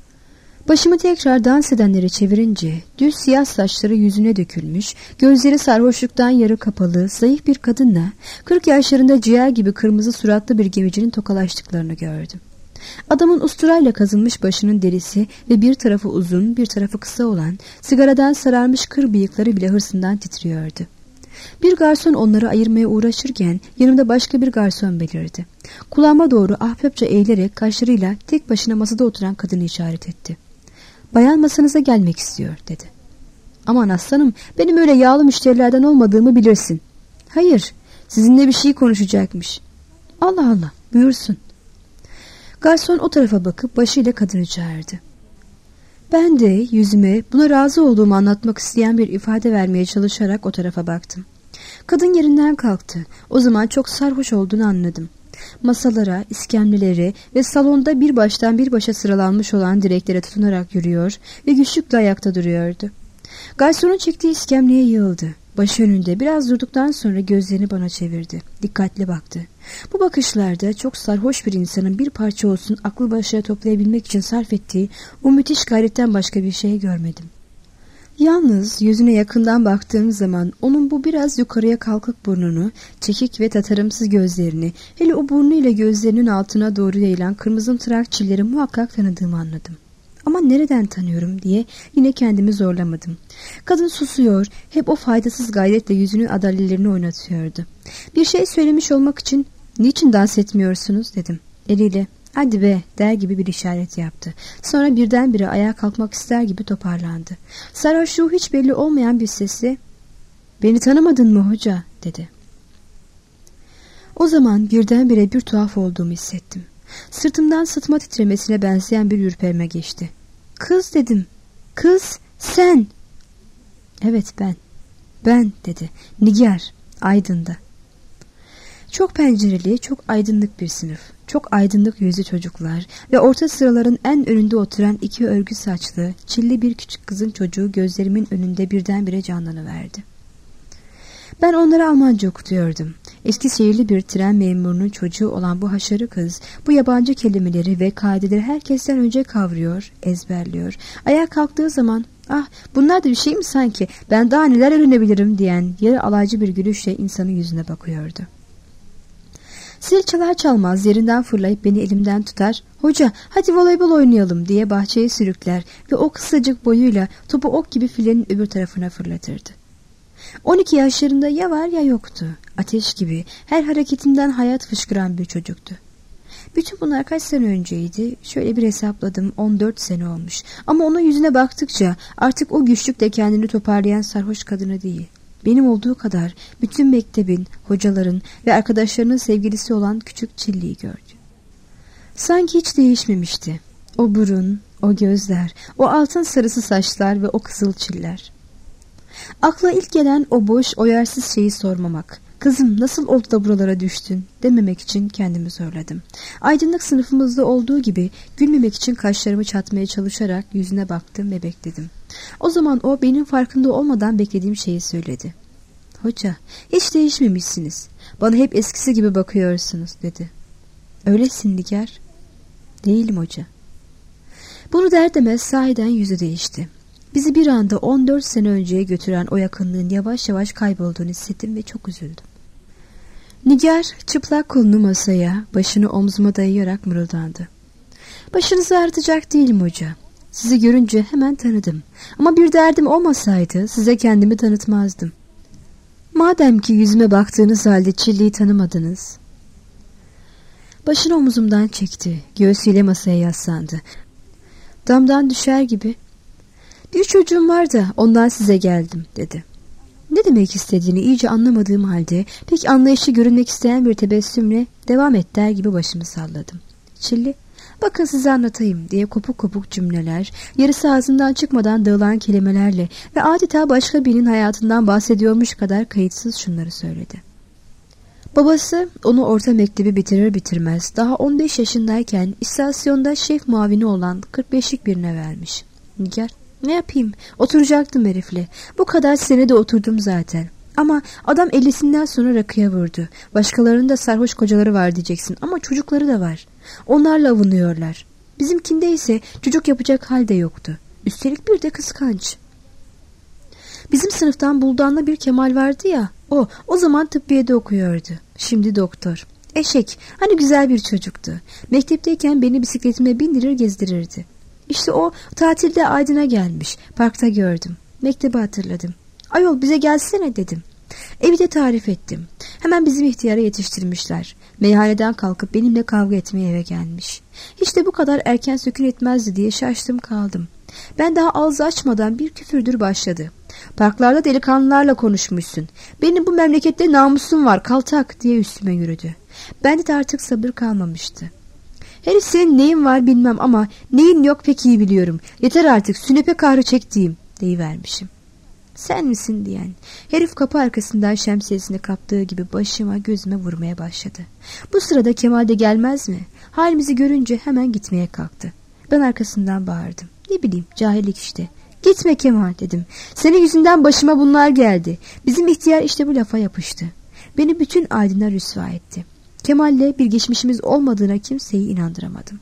Başımı tekrar dans edenlere çevirince düz siyah saçları yüzüne dökülmüş, gözleri sarhoşluktan yarı kapalı, zayıf bir kadınla kırk yaşlarında ciğer gibi kırmızı suratlı bir gemicinin tokalaştıklarını gördüm. Adamın usturayla kazınmış başının derisi ve bir tarafı uzun bir tarafı kısa olan sigaradan sararmış kır bıyıkları bile hırsından titriyordu. Bir garson onları ayırmaya uğraşırken yanımda başka bir garson belirdi. Kulağıma doğru ahbapça eğilerek kaşlarıyla tek başına masada oturan kadını işaret etti. "Bayan masanıza gelmek istiyor," dedi. "Aman aslanım, benim öyle yağlı müşterilerden olmadığımı bilirsin." "Hayır, sizinle bir şey konuşacakmış." "Allah Allah, buyursun." Garson o tarafa bakıp başıyla kadını çağırdı. Ben de yüzüme buna razı olduğumu anlatmak isteyen bir ifade vermeye çalışarak o tarafa baktım. Kadın yerinden kalktı. O zaman çok sarhoş olduğunu anladım. Masalara, iskemlelere ve salonda bir baştan bir başa sıralanmış olan direklere tutunarak yürüyor ve güçlükle ayakta duruyordu. Garsonun çektiği iskemleye yığıldı. Başı önünde biraz durduktan sonra gözlerini bana çevirdi. Dikkatli baktı. Bu bakışlarda çok sarhoş bir insanın bir parça olsun aklı başına toplayabilmek için sarf ettiği o müthiş gayretten başka bir şey görmedim. Yalnız yüzüne yakından baktığım zaman onun bu biraz yukarıya kalkık burnunu, çekik ve tatarımsız gözlerini, hele o burnu ile gözlerinin altına doğru yayılan kırmızımtırak çilleri muhakkak tanıdığımı anladım. Ama nereden tanıyorum diye yine kendimi zorlamadım. Kadın susuyor, hep o faydasız gayretle yüzünün adalelerini oynatıyordu. Bir şey söylemiş olmak için "Niçin dans etmiyorsunuz?" dedim. Eliyle "Hadi be" der gibi bir işaret yaptı. Sonra birdenbire ayağa kalkmak ister gibi toparlandı. Sarhoşluğu hiç belli olmayan bir sesle "Beni tanımadın mı hoca?" dedi. O zaman birdenbire bir tuhaf olduğumu hissettim. Sırtımdan sıtma titremesine benzeyen bir ürperme geçti. "Kız" dedim. "Kız, sen." "Evet ben." "Ben" dedi. "Nigar, Aydın'da." Çok pencereli, çok aydınlık bir sınıf. Çok aydınlık yüzlü çocuklar ve orta sıraların en önünde oturan iki örgü saçlı, çilli bir küçük kızın çocuğu gözlerimin önünde birdenbire canlanıverdi. Ben onlara Almanca okutuyordum. Eskişehirli bir tren memurunun çocuğu olan bu haşarı kız, bu yabancı kelimeleri ve kaideleri herkesten önce kavruyor, ezberliyor. Ayağa kalktığı zaman, "Ah, bunlar da bir şey mi sanki, ben daha neler öğrenebilirim?" diyen yarı alaycı bir gülüşle insanın yüzüne bakıyordu. Zil çalar çalmaz yerinden fırlayıp beni elimden tutar, "Hoca, hadi voleybol oynayalım," diye bahçeye sürükler ve o kısacık boyuyla topu ok gibi filenin öbür tarafına fırlatırdı. on iki yaşlarında ya var ya yoktu. Ateş gibi, her hareketinden hayat fışkıran bir çocuktu. Bütün bunlar kaç sene önceydi? Şöyle bir hesapladım, on dört sene olmuş. Ama onun yüzüne baktıkça artık o güçlükle kendini toparlayan sarhoş kadını değil, benim olduğu kadar bütün mektebin, hocaların ve arkadaşlarının sevgilisi olan küçük Çilli'yi gördü. Sanki hiç değişmemişti. O burun, o gözler, o altın sarısı saçlar ve o kızıl çiller. Akla ilk gelen o boş, oyarsız şeyi sormamak. "Kızım, nasıl oldu da buralara düştün?" dememek için kendimi zorladım. Aydınlık sınıfımızda olduğu gibi gülmemek için kaşlarımı çatmaya çalışarak yüzüne baktım ve bekledim. O zaman o benim farkında olmadan beklediğim şeyi söyledi. Hoca, hiç değişmemişsiniz. Bana hep eskisi gibi bakıyorsunuz dedi. Öylesin Nigar. Değilim hoca. Bunu der demez sahiden yüzü değişti. Bizi bir anda on dört sene önceye götüren o yakınlığın yavaş yavaş kaybolduğunu hissettim ve çok üzüldüm. Nigar çıplak kolunu masaya, başını omzuma dayayarak mırıldandı. Başınızı ağrıtacak değilim hoca. Sizi görünce hemen tanıdım. Ama bir derdim olmasaydı size kendimi tanıtmazdım. Madem ki yüzüme baktığınız halde Çilli'yi tanımadınız. Başını omuzumdan çekti. Göğsüyle masaya yaslandı. Damdan düşer gibi, bir çocuğum var da ondan size geldim dedi. Ne demek istediğini iyice anlamadığım halde pek anlayışlı görünmek isteyen bir tebessümle devam et der gibi başımı salladım. Çilli, bakın size anlatayım diye kopuk kopuk cümleler, yarısı ağzından çıkmadan dağılan kelimelerle ve adeta başka birinin hayatından bahsediyormuş kadar kayıtsız şunları söyledi. Babası onu orta mektebi bitirir bitirmez daha on beş yaşındayken istasyonda şef muavini olan kırk beşlik birine vermiş. Nigar, ne yapayım? Oturacaktım herifle. Bu kadar senede oturdum zaten. Ama adam ellisinden sonra rakıya vurdu. Başkalarının da sarhoş kocaları var diyeceksin ama çocukları da var. Onlarla avunuyorlar. Bizimkinde ise çocuk yapacak hal de yoktu. Üstelik bir de kıskanç. Bizim sınıftan Buldan'la bir Kemal vardı ya, o, o zaman tıbbiyede okuyordu. Şimdi doktor. Eşek, hani güzel bir çocuktu. Mektepteyken beni bisikletime bindirir gezdirirdi. İşte o tatilde Aydın'a gelmiş. Parkta gördüm. Mektebi hatırladım. Ayol bize gelsene dedim. Evi de tarif ettim. Hemen bizim ihtiyara yetiştirmişler. Meyhaneden kalkıp benimle kavga etmeye eve gelmiş. Hiç de bu kadar erken sükun etmezdi diye şaştım kaldım. Ben daha ağzı açmadan bir küfürdür başladı. Parklarda delikanlılarla konuşmuşsun. Benim bu memlekette namusum var kaltak diye üstüme yürüdü. Bende de artık sabır kalmamıştı. Herif senin neyin var bilmem ama neyin yok pek iyi biliyorum. Yeter artık sünepe kahrı çektiğim deyivermişim. Sen misin diyen. Herif kapı arkasından şemsiyesini kaptığı gibi başıma gözüme vurmaya başladı. Bu sırada Kemal de gelmez mi? Halimizi görünce hemen gitmeye kalktı. Ben arkasından bağırdım. Ne bileyim cahillik işte. Gitme Kemal dedim. Senin yüzünden başıma bunlar geldi. Bizim ihtiyar işte bu lafa yapıştı. Beni bütün Aydın'a rüsva etti. Kemal'le bir geçmişimiz olmadığına kimseyi inandıramadım.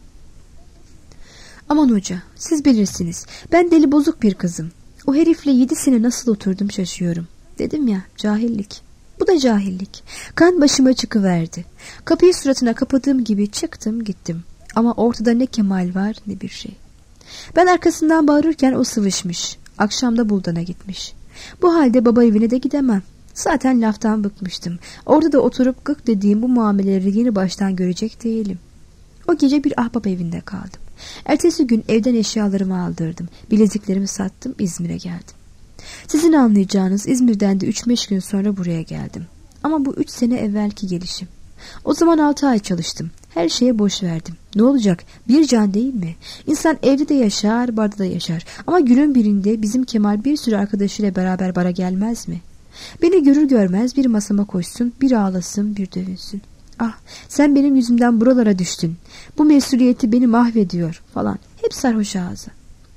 Aman hoca, siz bilirsiniz. Ben deli bozuk bir kızım. O herifle yedi sene nasıl oturdum şaşıyorum. Dedim ya, cahillik. Bu da cahillik. Kan başıma çıkıverdi. Kapıyı suratına kapadığım gibi çıktım gittim. Ama ortada ne Kemal var ne bir şey. Ben arkasından bağırırken o sıvışmış. Akşamda Buldan'a gitmiş. Bu halde baba evine de gidemem. Zaten laftan bıkmıştım. Orada da oturup gık dediğim bu muameleleri yeni baştan görecek değilim. O gece bir ahbap evinde kaldım. Ertesi gün evden eşyalarımı aldırdım. Bileziklerimi sattım, İzmir'e geldim. Sizin anlayacağınız İzmir'den de üç beş gün sonra buraya geldim. Ama bu üç sene evvelki gelişim. O zaman altı ay çalıştım. Her şeye boş verdim. Ne olacak? Bir can değil mi? İnsan evde de yaşar, barda da yaşar. Ama günün birinde bizim Kemal bir sürü arkadaşıyla beraber bara gelmez mi? Beni görür görmez bir masama koşsun, bir ağlasın, bir dövünsün. Ah, sen benim yüzümden buralara düştün. Bu mesuliyeti beni mahvediyor falan. Hep sarhoş ağzı.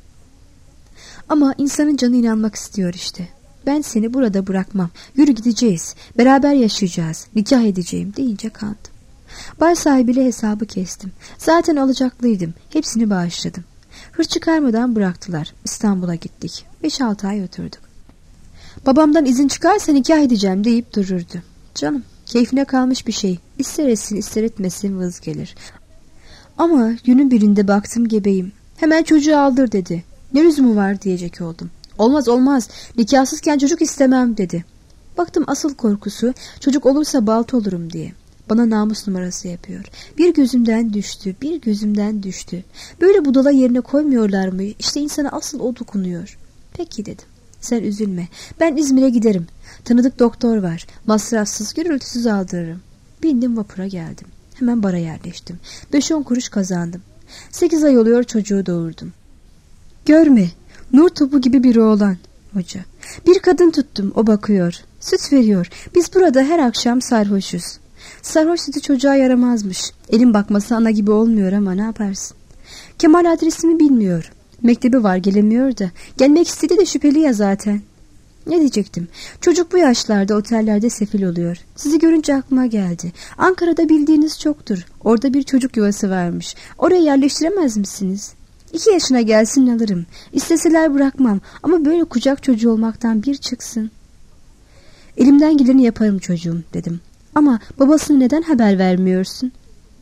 Ama insanın canı inanmak istiyor işte. Ben seni burada bırakmam. Yürü gideceğiz. Beraber yaşayacağız. Nikah edeceğim deyince kandım. Bar sahibiyle hesabı kestim. Zaten alacaklıydım. Hepsini bağışladım. Hır çıkarmadan bıraktılar. İstanbul'a gittik. Beş altı ay oturduk. Babamdan izin çıkarsa nikah edeceğim deyip dururdu. Canım, keyfine kalmış bir şey. İster etsin ister etmesin vız gelir. Ama günün birinde baktım gebeyim. Hemen çocuğu aldır dedi. Ne lüzumu var diyecek oldum. Olmaz olmaz, nikahsızken çocuk istemem dedi. Baktım asıl korkusu çocuk olursa balta olurum diye. Bana namus numarası yapıyor. Bir gözümden düştü, bir gözümden düştü. Böyle budala yerine koymuyorlar mı? İşte insana asıl o dokunuyor. Peki dedim. Sen üzülme. Ben İzmir'e giderim. Tanıdık doktor var. Masrafsız, gürültüsüz aldırırım. Bindim vapura geldim. Hemen bara yerleştim. Beş on kuruş kazandım. Sekiz ay oluyor çocuğu doğurdum. Görme. Nur topu gibi bir oğlan. Hoca. Bir kadın tuttum. O bakıyor. Süt veriyor. Biz burada her akşam sarhoşuz. Sarhoş sütü çocuğa yaramazmış. Elin bakması ana gibi olmuyor ama ne yaparsın? Kemal adresimi bilmiyor. Mektebi var gelemiyor da. Gelmek istedi de şüpheli ya zaten. Ne diyecektim? Çocuk bu yaşlarda otellerde sefil oluyor. Sizi görünce aklıma geldi. Ankara'da bildiğiniz çoktur. Orada bir çocuk yuvası varmış. Oraya yerleştiremez misiniz? İki yaşına gelsin alırım. İsteseler bırakmam ama böyle kucak çocuğu olmaktan bir çıksın. Elimden geleni yaparım çocuğum dedim. Ama babasına neden haber vermiyorsun?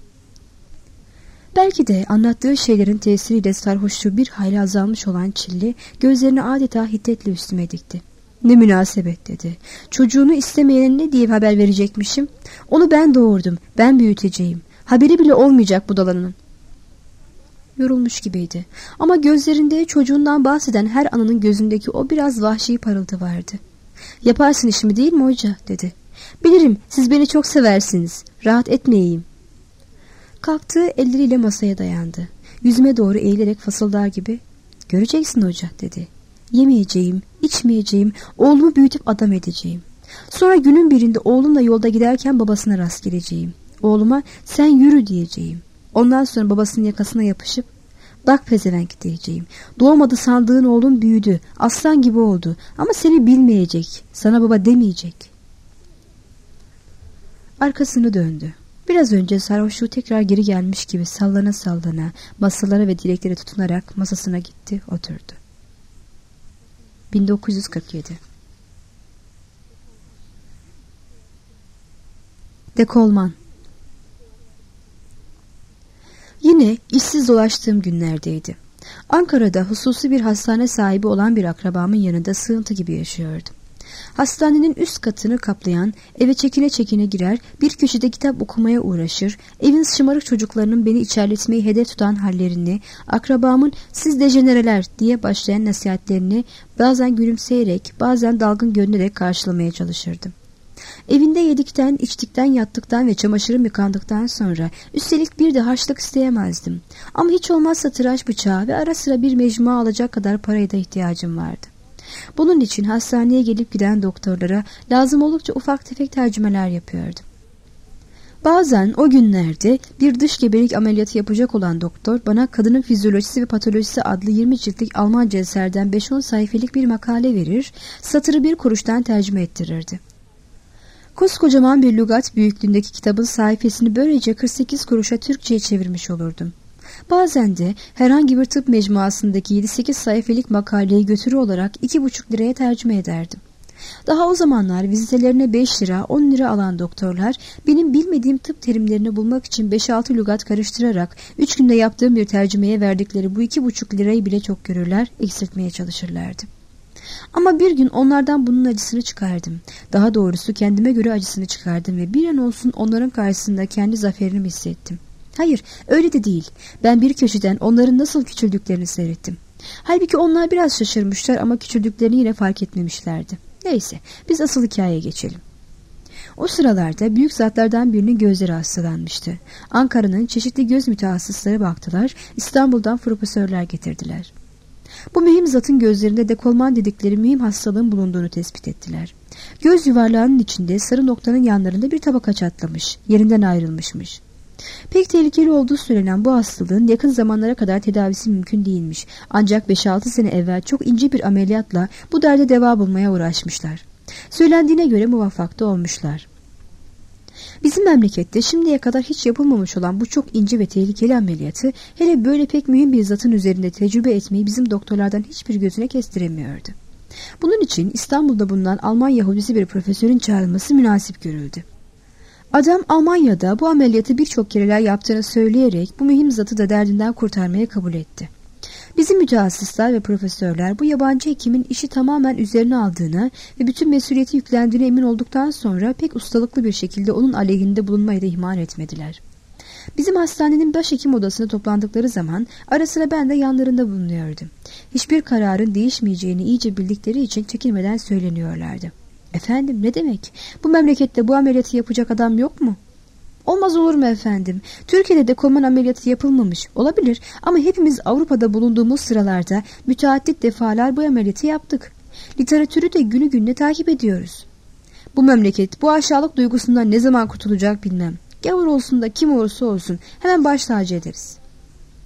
Belki de anlattığı şeylerin tesiriyle sarhoşluğu bir hayli azalmış olan Çilli gözlerini adeta hiddetle üstüme dikti. Ne münasebet dedi. Çocuğunu istemeyene ne diye haber verecekmişim? Onu ben doğurdum, ben büyüteceğim. Haberi bile olmayacak budalanın. Yorulmuş gibiydi. Ama gözlerinde çocuğundan bahseden her ananın gözündeki o biraz vahşi parıltı vardı. Yaparsın işimi değil mi hoca dedi. Bilirim siz beni çok seversiniz. Rahat etmeyeyim. Kalktığı elleriyle masaya dayandı. Yüzüme doğru eğilerek fısıldar gibi göreceksin hoca dedi. Yemeyeceğim, içmeyeceğim, oğlumu büyütüp adam edeceğim. Sonra günün birinde oğlumla yolda giderken babasına rast geleceğim. Oğluma sen yürü diyeceğim. Ondan sonra babasının yakasına yapışıp bak pezevenk diyeceğim. Doğmadı sandığın oğlun büyüdü. Aslan gibi oldu. Ama seni bilmeyecek. Sana baba demeyecek. Arkasını döndü. Biraz önce sarhoşluğu tekrar geri gelmiş gibi sallana sallana masalara ve direklere tutunarak masasına gitti, oturdu. bin dokuz yüz kırk yedi Dekolman. Yine işsiz dolaştığım günlerdeydi. Ankara'da hususi bir hastane sahibi olan bir akrabamın yanında sığıntı gibi yaşıyordum. Hastanenin üst katını kaplayan, eve çekine çekine girer, bir köşede kitap okumaya uğraşır, evin şımarık çocuklarının beni içerletmeyi hedef tutan hallerini, akrabamın siz dejenereler diye başlayan nasihatlerini bazen gülümseyerek, bazen dalgın görünerek karşılamaya çalışırdım. Evinde yedikten, içtikten, yattıktan ve çamaşırım yıkandıktan sonra üstelik bir de harçlık isteyemezdim. Ama hiç olmazsa tıraş bıçağı ve ara sıra bir mecmua alacak kadar paraya da ihtiyacım vardı. Bunun için hastaneye gelip giden doktorlara lazım oldukça ufak tefek tercümeler yapıyordum. Bazen o günlerde bir dış gebelik ameliyatı yapacak olan doktor bana Kadının Fizyolojisi ve Patolojisi adlı yirmi ciltlik Almanca eserden beş on sayfalık bir makale verir, satırı bir kuruştan tercüme ettirirdi. Koskocaman bir lügat büyüklüğündeki kitabın sayfasını böylece kırk sekiz kuruşa Türkçe'ye çevirmiş olurdum. Bazen de herhangi bir tıp mecmuasındaki yedi sekiz sayfalık makaleyi götürü olarak iki buçuk liraya tercüme ederdim. Daha o zamanlar vizitelerine beş lira, on lira alan doktorlar benim bilmediğim tıp terimlerini bulmak için beş altı lügat karıştırarak üç günde yaptığım bir tercümeye verdikleri bu iki buçuk lirayı bile çok görürler, eksiltmeye çalışırlardı. Ama bir gün onlardan bunun acısını çıkardım. Daha doğrusu kendime göre acısını çıkardım ve bir an olsun onların karşısında kendi zaferimi hissettim. Hayır, öyle de değil. Ben bir köşeden onların nasıl küçüldüklerini seyrettim. Halbuki onlar biraz şaşırmışlar ama küçüldüklerini yine fark etmemişlerdi. Neyse, biz asıl hikayeye geçelim. O sıralarda büyük zatlardan birinin gözleri hastalanmıştı. Ankara'nın çeşitli göz mütehassısları baktılar, İstanbul'dan profesörler getirdiler. Bu mühim zatın gözlerinde dekolman dedikleri mühim hastalığın bulunduğunu tespit ettiler. Göz yuvarlağının içinde sarı noktanın yanlarında bir tabaka çatlamış, yerinden ayrılmışmış. Pek tehlikeli olduğu söylenen bu hastalığın yakın zamanlara kadar tedavisi mümkün değilmiş. Ancak beş altı sene evvel çok ince bir ameliyatla bu derde deva bulmaya uğraşmışlar. Söylendiğine göre muvaffak da olmuşlar. Bizim memlekette şimdiye kadar hiç yapılmamış olan bu çok ince ve tehlikeli ameliyatı hele böyle pek mühim bir zatın üzerinde tecrübe etmeyi bizim doktorlardan hiçbir gözüne kestiremiyordu. Bunun için İstanbul'da bulunan Alman Yahudisi bir profesörün çağrılması münasip görüldü. Adam Almanya'da bu ameliyatı birçok kereler yaptığını söyleyerek bu mühim zatı da derdinden kurtarmaya kabul etti. Bizim mütehassıslar ve profesörler bu yabancı hekimin işi tamamen üzerine aldığını ve bütün mesuliyeti yüklendiğine emin olduktan sonra pek ustalıklı bir şekilde onun aleyhinde bulunmayı da ihmal etmediler. Bizim hastanenin başhekim odasına toplandıkları zaman ara sıra ben de yanlarında bulunuyordum. Hiçbir kararın değişmeyeceğini iyice bildikleri için çekinmeden söyleniyorlardı. Efendim ne demek? Bu memlekette bu ameliyatı yapacak adam yok mu? Olmaz olur mu efendim? Türkiye'de dekolman ameliyatı yapılmamış. Olabilir ama hepimiz Avrupa'da bulunduğumuz sıralarda müteaddit defalar bu ameliyatı yaptık. Literatürü de günü gününe takip ediyoruz. Bu memleket bu aşağılık duygusundan ne zaman kurtulacak bilmem. Gavur olsun da kim olursa olsun hemen baş tacı ederiz.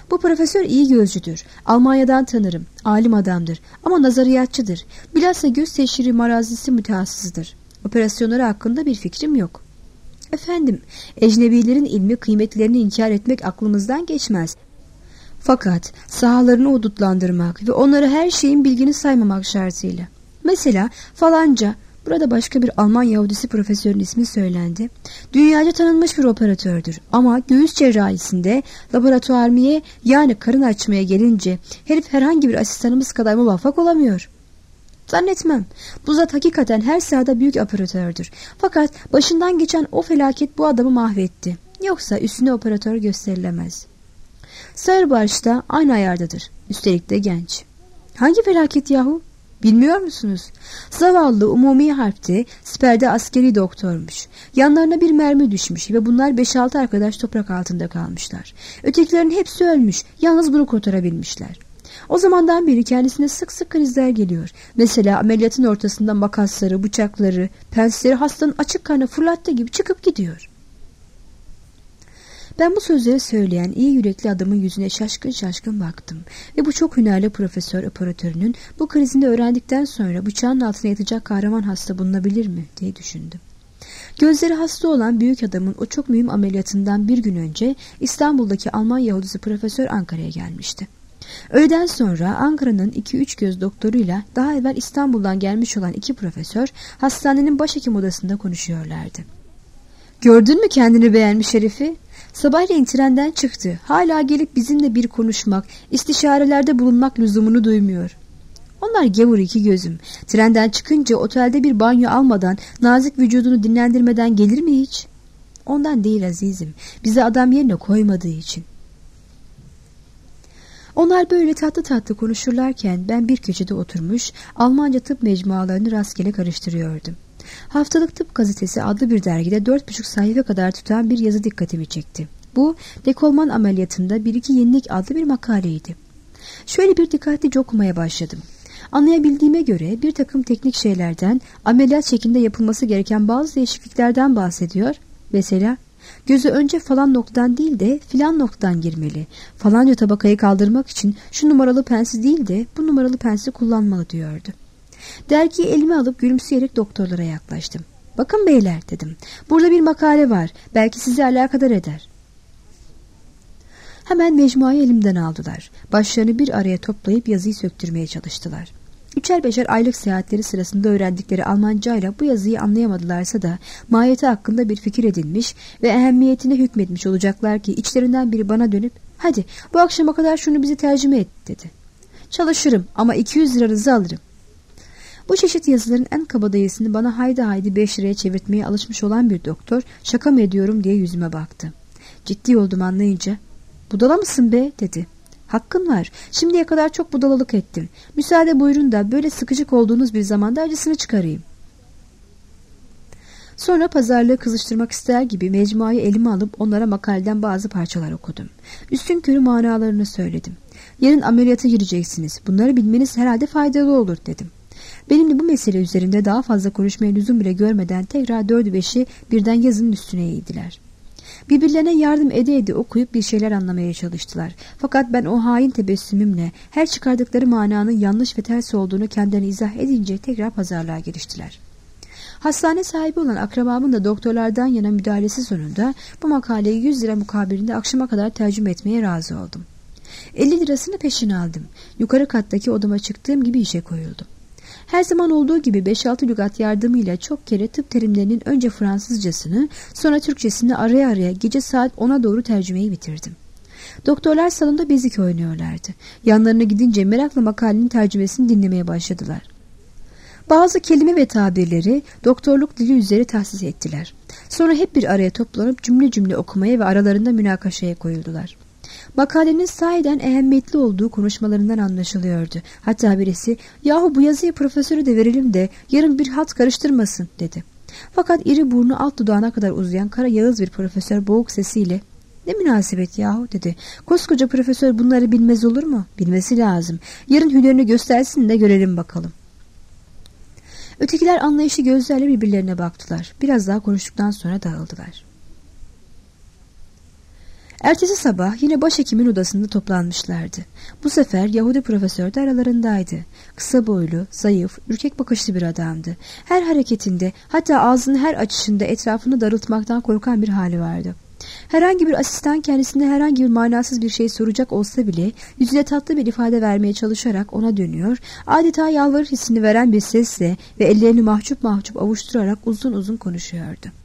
Bu profesör iyi gözcüdür. Almanya'dan tanırım. Alim adamdır. Ama nazariyatçıdır. Bilhassa göz teşhiri marazisi mütehassısıdır. Operasyonları hakkında bir fikrim yok. Efendim, ecnebilerin ilmi kıymetlerini inkar etmek aklımızdan geçmez. Fakat sahalarını hudutlandırmak ve onları her şeyin bilgini saymamak şartıyla. Mesela falanca, burada başka bir Alman Yahudisi profesörün ismi söylendi. Dünyaca tanınmış bir operatördür. Ama göğüs cerrahisinde laboratuvarmiye yani karın açmaya gelince herif herhangi bir asistanımız kadar muvaffak olamıyor. Zannetmem. Bu zat hakikaten her sahada büyük operatördür. Fakat başından geçen o felaket bu adamı mahvetti. Yoksa üstüne operatör gösterilemez. Sayırbaş da aynı ayardadır. Üstelik de genç. Hangi felaket yahu? Bilmiyor musunuz? Zavallı Umumi Harp'te siperde askeri doktormuş. Yanlarına bir mermi düşmüş ve bunlar beş altı arkadaş toprak altında kalmışlar. Ötekilerin hepsi ölmüş. Yalnız bunu kurtarabilmişler. O zamandan beri kendisine sık sık krizler geliyor. Mesela ameliyatın ortasında makasları, bıçakları, pensleri hastanın açık karnına fırlattığı gibi çıkıp gidiyor. Ben bu sözleri söyleyen iyi yürekli adamın yüzüne şaşkın şaşkın baktım ve bu çok hünerli profesör operatörünün bu krizini öğrendikten sonra bıçağın altına yatacak kahraman hasta bulunabilir mi diye düşündüm. Gözleri hasta olan büyük adamın o çok mühim ameliyatından bir gün önce İstanbul'daki Alman Yahudisi profesör Ankara'ya gelmişti. Öğleden sonra Ankara'nın iki üç göz doktoruyla daha evvel İstanbul'dan gelmiş olan iki profesör hastanenin başhekim odasında konuşuyorlardı. Gördün mü kendini beğenmiş herifi? Sabahleyin trenden çıktı. Hala gelip bizimle bir konuşmak, istişarelerde bulunmak lüzumunu duymuyor. Onlar gavur iki gözüm. Trenden çıkınca otelde bir banyo almadan, nazik vücudunu dinlendirmeden gelir mi hiç? Ondan değil azizim. Bizi adam yerine koymadığı için. Onlar böyle tatlı tatlı konuşurlarken ben bir köşede oturmuş Almanca tıp mecmualarını rastgele karıştırıyordum. Haftalık Tıp Gazetesi adlı bir dergide dört buçuk sayfa kadar tutan bir yazı dikkatimi çekti. Bu, dekolman ameliyatında bir iki yenilik adlı bir makaleydi. Şöyle bir dikkatlice okumaya başladım. Anlayabildiğime göre bir takım teknik şeylerden, ameliyat şeklinde yapılması gereken bazı değişikliklerden bahsediyor. Mesela, gözü önce falan noktadan değil de filan noktadan girmeli. Falanca tabakayı kaldırmak için şu numaralı pensi değil de bu numaralı pensi kullanmalı diyordu. Dergiyi elime alıp gülümseyerek doktorlara yaklaştım. Bakın beyler dedim. Burada bir makale var. Belki sizi alakadar eder. Hemen mecmuayı elimden aldılar. Başlarını bir araya toplayıp yazıyı söktürmeye çalıştılar. Üçer beşer aylık seyahatleri sırasında öğrendikleri Almancayla bu yazıyı anlayamadılarsa da mahiyeti hakkında bir fikir edinmiş ve ehemmiyetine hükmetmiş olacaklar ki içlerinden biri bana dönüp hadi bu akşama kadar şunu bize tercüme et dedi. Çalışırım ama iki yüz liranızı alırım. Bu çeşit yazıların en kabadayısını bana haydi haydi beş liraya çevirtmeye alışmış olan bir doktor şaka mı ediyorum diye yüzüme baktı. Ciddi oldum anlayınca budala mısın be dedi. Hakkın var. Şimdiye kadar çok budalalık ettim. Müsaade buyurun da böyle sıkıcık olduğunuz bir zamanda acısını çıkarayım. Sonra pazarlığı kızıştırmak ister gibi mecmuayı elime alıp onlara makaleden bazı parçalar okudum. Üstünkörü manalarını söyledim. Yarın ameliyata gireceksiniz. Bunları bilmeniz herhalde faydalı olur dedim. Benimle bu mesele üzerinde daha fazla konuşmaya lüzum bile görmeden tekrar dördü beşi birden yazının üstüne eğdiler. Birbirlerine yardım ede ede okuyup bir şeyler anlamaya çalıştılar. Fakat ben o hain tebessümümle her çıkardıkları mananın yanlış ve ters olduğunu kendilerine izah edince tekrar pazarlığa giriştiler. Hastane sahibi olan akrabamın da doktorlardan yana müdahalesi sonunda bu makaleyi yüz lira mukabilinde akşama kadar tercüme etmeye razı oldum. elli lirasını peşine aldım. Yukarı kattaki odama çıktığım gibi işe koyuldum. Her zaman olduğu gibi beş altı lügat yardımıyla çok kere tıp terimlerinin önce Fransızcasını sonra Türkçesini araya araya gece saat ona doğru tercümeyi bitirdim. Doktorlar salonda bezik oynuyorlardı. Yanlarına gidince merakla makalenin tercümesini dinlemeye başladılar. Bazı kelime ve tabirleri doktorluk dili üzere tahsis ettiler. Sonra hep bir araya toplanıp cümle cümle okumaya ve aralarında münakaşaya koyuldular. Makalenin sahiden ehemmiyetli olduğu konuşmalarından anlaşılıyordu. Hatta birisi yahu bu yazıyı profesöre de verelim de yarın bir halt karıştırmasın dedi. Fakat iri burnu alt dudağına kadar uzayan kara yağız bir profesör boğuk sesiyle ne münasebet yahu dedi. Koskoca profesör bunları bilmez olur mu? Bilmesi lazım. Yarın hünerini göstersin de görelim bakalım. Ötekiler anlayışı gözlerle birbirlerine baktılar. Biraz daha konuştuktan sonra dağıldılar. Ertesi sabah yine başhekimin odasında toplanmışlardı. Bu sefer Yahudi profesör de aralarındaydı. Kısa boylu, zayıf, ürkek bakışlı bir adamdı. Her hareketinde, hatta ağzını her açışında etrafını darıltmaktan korkan bir hali vardı. Herhangi bir asistan kendisine herhangi bir manasız bir şey soracak olsa bile yüzüne tatlı bir ifade vermeye çalışarak ona dönüyor, adeta yalvarır hissini veren bir sesle ve ellerini mahcup mahcup avuşturarak uzun uzun konuşuyordu.